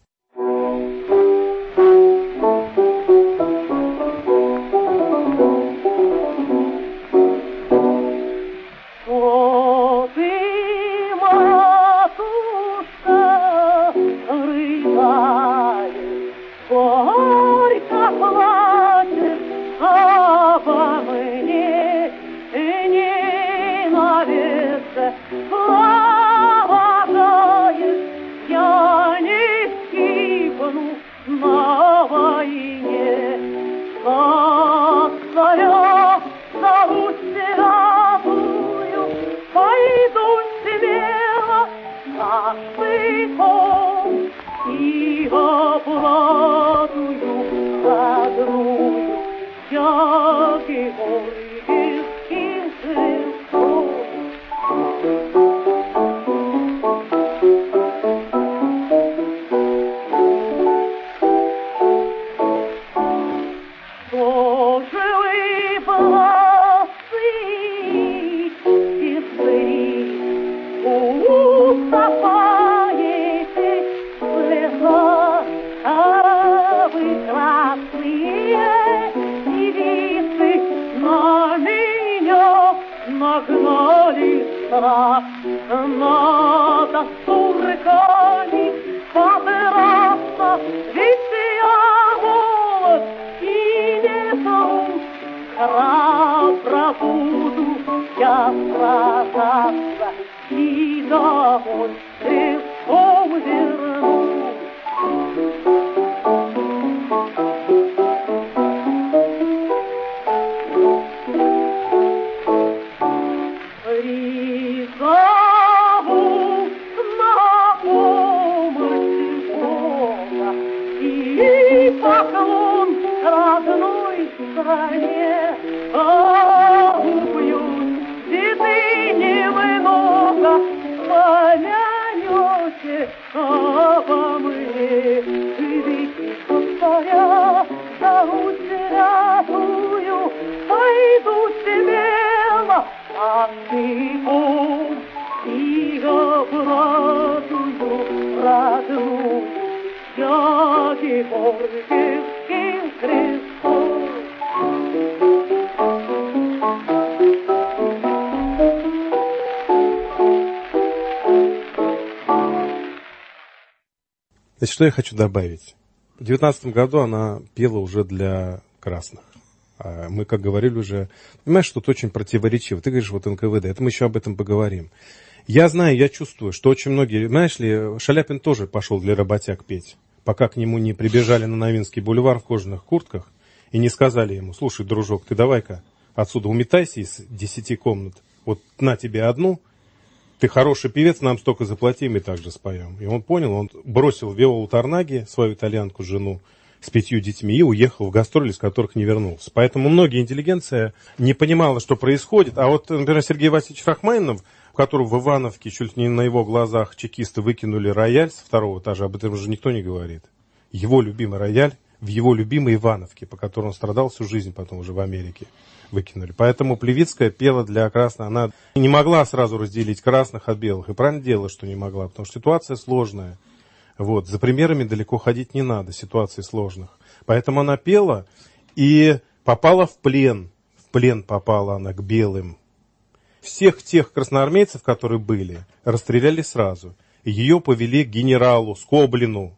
И домой ты вернусь. мы, великий повторя, за утерятую пойду смело, а ты пусть и обратную родную я Георгиевским крестом. Значит, что я хочу добавить? В девятнадцатом году она пела уже для красных. А мы, как говорили уже, понимаешь, что тут очень противоречиво. Ты говоришь, вот эн ка вэ дэ, это мы еще об этом поговорим. Я знаю, я чувствую, что очень многие, знаешь ли, Шаляпин тоже пошел для работяг петь, пока к нему не прибежали на Новинский бульвар в кожаных куртках и не сказали ему: слушай, дружок, ты давай-ка отсюда уметайся из десяти комнат, вот на тебе одну, ты хороший певец, нам столько заплати, мы также споем. И он понял, он бросил Виолу Торнаги, свою итальянку жену, с пятью детьми и уехал в гастроли, с которых не вернулся. Поэтому многие интеллигенция не понимала, что происходит. А вот, например, Сергей Васильевич Рахманинов, у которого в Ивановке чуть ли не на его глазах чекисты выкинули рояль с второго этажа, об этом же никто не говорит. Его любимый рояль в его любимой Ивановке, по которой он страдал всю жизнь потом уже в Америке, выкинули. Поэтому Плевицкая пела для красных. Она не могла сразу разделить красных от белых. И правильно делала, что не могла, потому что ситуация сложная. Вот. За примерами далеко ходить не надо, ситуаций сложных. Поэтому она пела и попала в плен. В плен попала она к белым. Всех тех красноармейцев, которые были, расстреляли сразу. Ее повели к генералу Скоблину.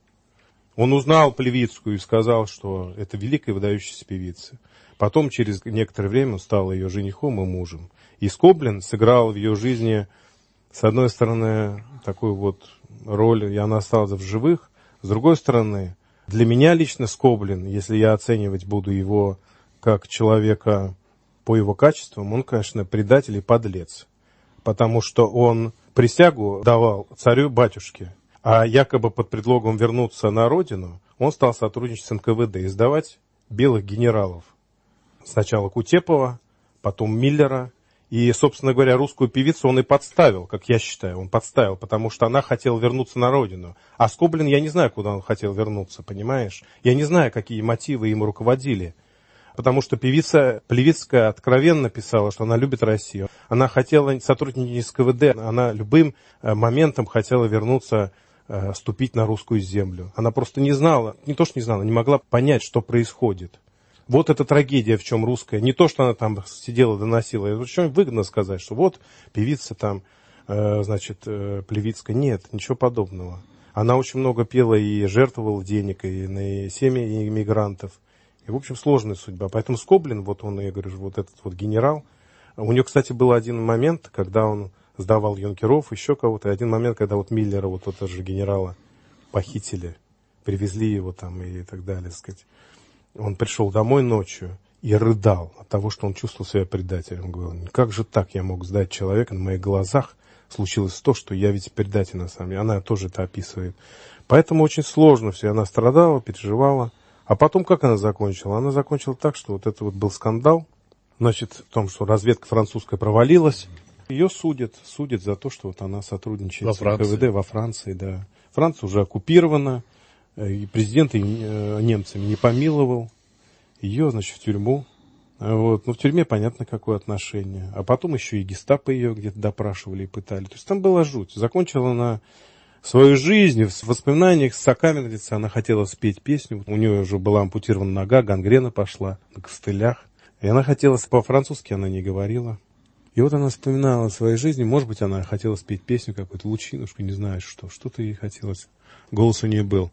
Он узнал Плевицкую и сказал, что это великая выдающаяся певица. Потом, через некоторое время, он стал ее женихом и мужем. И Скоблин сыграл в ее жизни, с одной стороны, такую вот роль, и она осталась в живых. С другой стороны, для меня лично Скоблин, если я оценивать буду его как человека по его качествам, он, конечно, предатель и подлец. Потому что он присягу давал царю-батюшке, а якобы под предлогом вернуться на родину, он стал сотрудничать с эн ка вэ дэ, издавать белых генералов. Сначала Кутепова, потом Миллера. И, собственно говоря, русскую певицу он и подставил, как я считаю. Он подставил, потому что она хотела вернуться на родину. А Скоблин, я не знаю, куда он хотел вернуться, понимаешь? Я не знаю, какие мотивы ему руководили. Потому что певица Плевицкая откровенно писала, что она любит Россию. Она хотела сотрудничать с ка вэ дэ. Она любым моментом хотела вернуться, ступить на русскую землю. Она просто не знала, не то что не знала, не могла понять, что происходит. Вот эта трагедия, в чем русская. Не то, что она там сидела, доносила. Это очень выгодно сказать, что вот певица там, э, значит, э, Плевицкая. Нет, ничего подобного. Она очень много пела и жертвовала денег, и на семьи иммигрантов. И, в общем, сложная судьба. Поэтому Скоблин, вот он, я говорю, вот этот вот генерал. У него, кстати, был один момент, когда он сдавал юнкеров, еще кого-то. И один момент, когда вот Миллера, вот этого же генерала, похитили, привезли его там и так далее, так сказать. Он пришел домой ночью и рыдал от того, что он чувствовал себя предателем. Он говорил: как же так я мог сдать человека, на моих глазах случилось то, что я ведь предатель на самом деле. Она тоже это описывает. Поэтому очень сложно все. Она страдала, переживала. А потом как она закончила? Она закончила так, что вот это вот был скандал. Значит, в том, что разведка французская провалилась. Ее судят, судят за то, что вот она сотрудничает во с ка вэ дэ во Франции. Да. Франция уже оккупирована. И президент ее немцами не помиловал. Ее, значит, в тюрьму. Вот. Ну, в тюрьме понятно, какое отношение. А потом еще и гестапо ее где-то допрашивали и пытали. То есть там была жуть. Закончила она свою жизнь в воспоминаниях с сокамерницы. Она хотела спеть песню. У нее уже была ампутирована нога, гангрена пошла на костылях. И она хотела, по-французски она не говорила. И вот она вспоминала о своей жизни. Может быть, она хотела спеть песню какую-то, лучинушку, не знаю что. Что-то ей хотелось. Голос у нее был.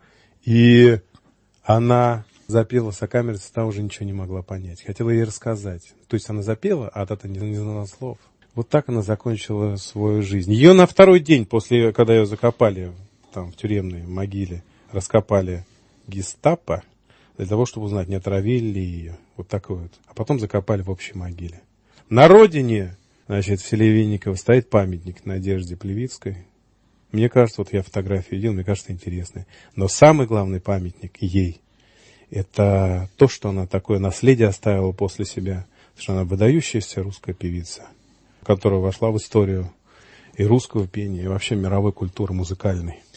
И она запела сокамерница, та уже ничего не могла понять. Хотела ей рассказать. То есть она запела, а та не, не знала слов. Вот так она закончила свою жизнь. Ее на второй день, после, когда ее закопали там, в тюремной могиле, раскопали гестапо, для того, чтобы узнать, не отравили ли ее. Вот такой вот. А потом закопали в общей могиле. На родине, значит, в селе Винниково стоит памятник Надежде Плевицкой. Мне кажется, вот я фотографию видел, мне кажется, интересная. Но самый главный памятник ей – это то, что она такое наследие оставила после себя. Что она выдающаяся русская певица, которая вошла в историю и русского пения, и вообще мировой культуры музыкальной.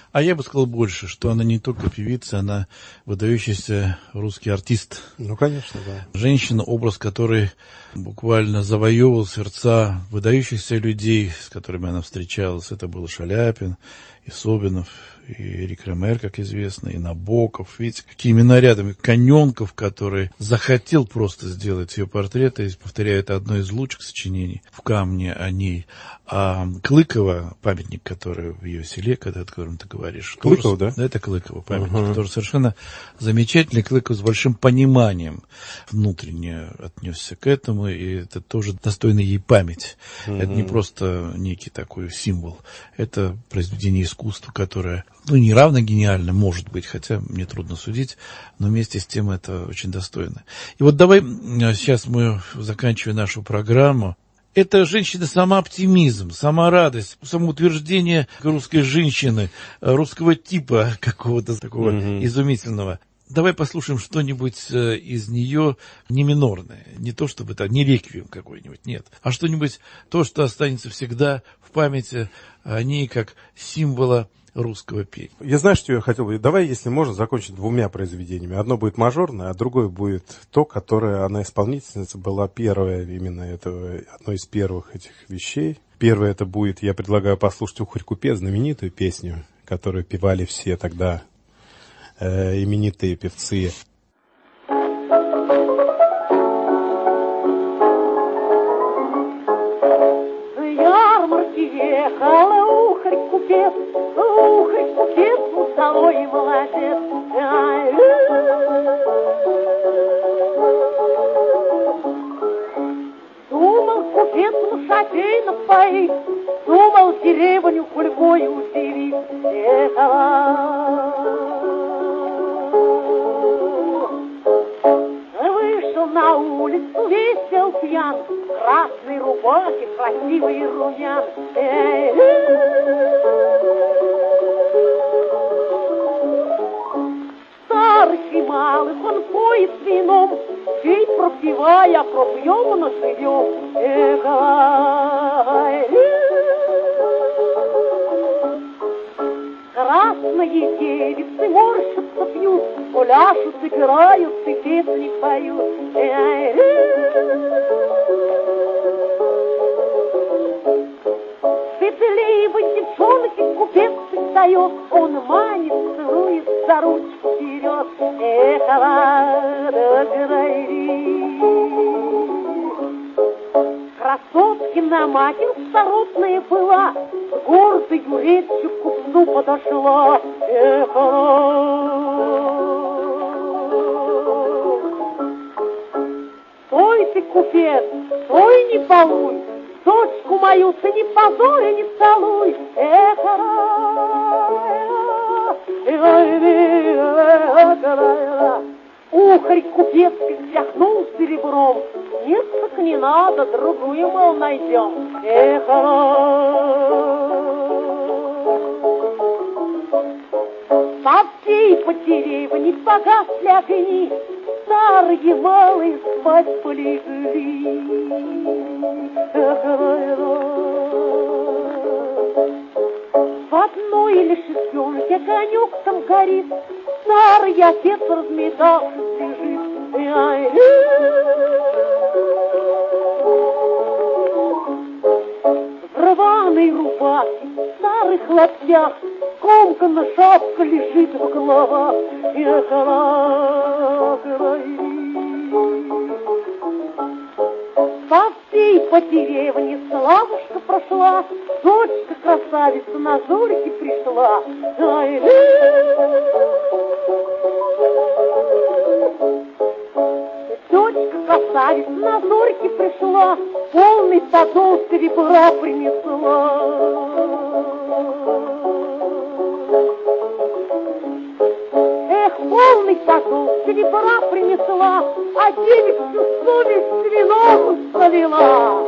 А я бы сказал больше, что она не только певица, она выдающийся русский артист. Ну, конечно, да. Женщина, образ которой буквально завоевывал сердца выдающихся людей, с которыми она встречалась. Это был Шаляпин, и Собинов, и Эрик Ремер, как известно, и Набоков. Видите, какие имена рядом. И Коненков, который захотел просто сделать ее портрет. И, повторяю, это одно из лучших сочинений в камне о ней. А Клыкова, памятник, который в ее селе, когда, о котором ты говоришь. Клыкова, тоже, да? Это Клыкова, памятник, Uh-huh. тоже совершенно замечательный. Клыков с большим пониманием внутренне отнесся к этому. И это тоже достойно ей память. Uh-huh. Это не просто некий такой символ. Это произведение искусства, которое, ну, не равно гениально, может быть, хотя мне трудно судить, но вместе с тем это очень достойно. И вот давай, сейчас мы заканчиваем нашу программу. Это женщина сама оптимизм, сама радость, самоутверждение русской женщины, русского типа какого-то такого mm-hmm. изумительного. Давай послушаем что-нибудь из нее не минорное, не то чтобы это не реквием какой-нибудь, нет, а что-нибудь, то, что останется всегда в памяти о ней как символа русского пения. Я знаю, что я хотел бы. Давай, если можно, закончить двумя произведениями. Одно будет мажорное, а другое будет то, которое она исполнительница была первая, именно это одно из первых этих вещей. Первое это будет, я предлагаю послушать «Ухарь купец», знаменитую песню, которую певали все тогда э, именитые певцы. Ухарь-купец, ухарь-купец, удалой молодец. Думал купец лошадей напоить, думал деревню кульгой уделить. Вышел на улицу, весел пьян, в красной рубахе, красивый румян. Старых и малых он поет вином, чей пропивая, пропьем, но живем. Красные девицы морщатся, пьют, пляшут, играют и песни поют. Светливой девчонке купец дает, он манит, целует за ручку вперед. Красоткина матерь старотная была, гордою речью к купцу подошла. Стой ты, купец, стой, не балуй, дочку мою ты не позорь, не целуй. Ухарь купец вздохнул серебром, нет, так не надо, другую, мол, найдем. По всей по деревне погасли огни, старые малые спать полегли. В одной лишь избенке огонек там горит, старый отец разметавшись лежит. В рваной рубахе, в старых лаптях, скомкана шапка лежит в головах. По всей по деревне славушка прошла, дочка красавица на зорьке пришла. Дочка красавица на зорьке пришла, полный подол серебра принесла. Эх, полный подол серебра принесла, а девицу совесть вином провела.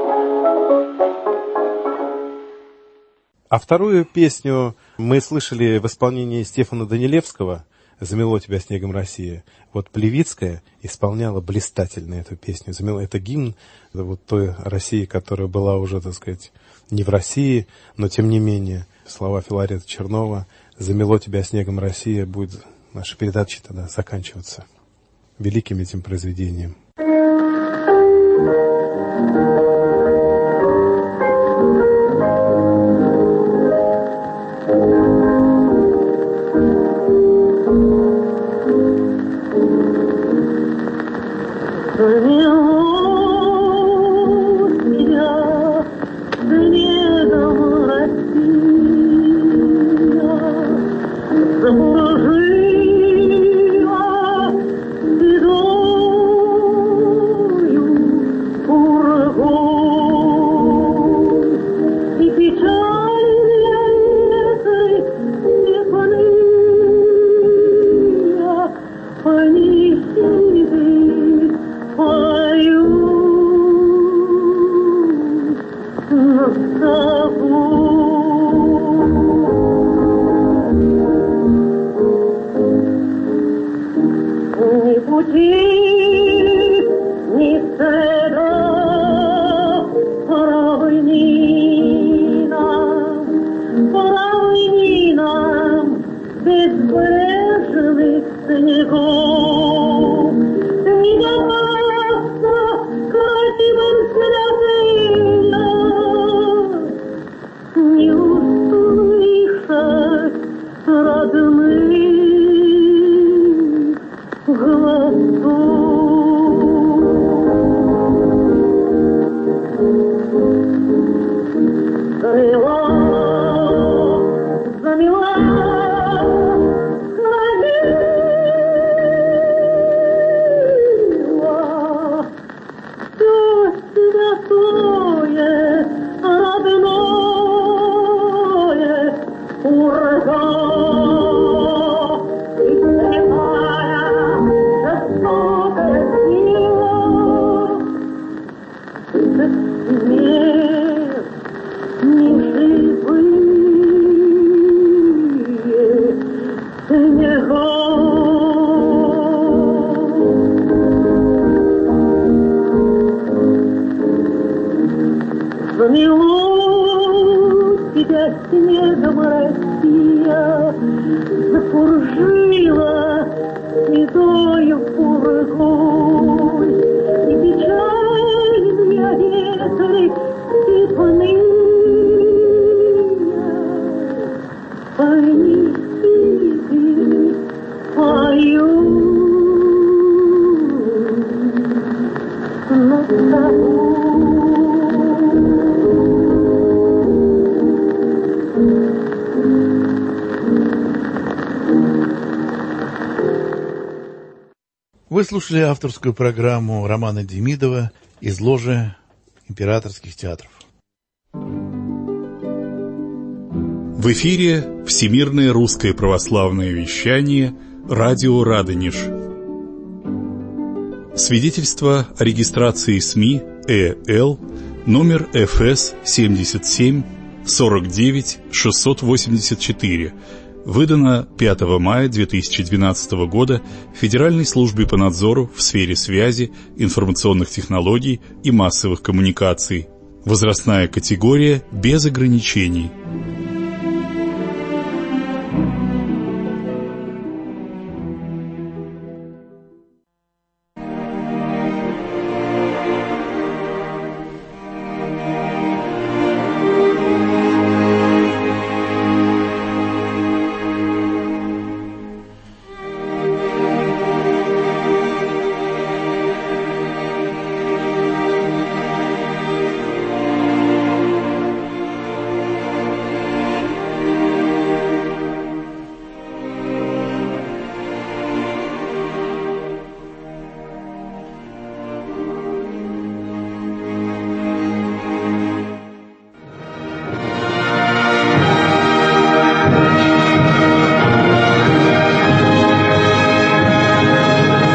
А вторую песню мы слышали в исполнении Стефана Данилевского «Замело тебя снегом, Россия». Вот Плевицкая исполняла блистательно эту песню. «Замело» — это гимн вот той России, которая была уже, так сказать, не в России, но тем не менее. Слова Филарета Чернова «Замело тебя снегом, Россия» будет наша передача тогда заканчиваться великим этим произведением. Вы слушали авторскую программу Романа Демидова из ложи императорских театров. В эфире Всемирное русское православное вещание «Радио Радонеж». Свидетельство о регистрации СМИ ЭЛ номер эф эс семьдесят семь сорок девять шестьсот восемьдесят четыре, выдано пятого мая две тысячи двенадцатого года Федеральной службе по надзору в сфере связи, информационных технологий и массовых коммуникаций. Возрастная категория без ограничений.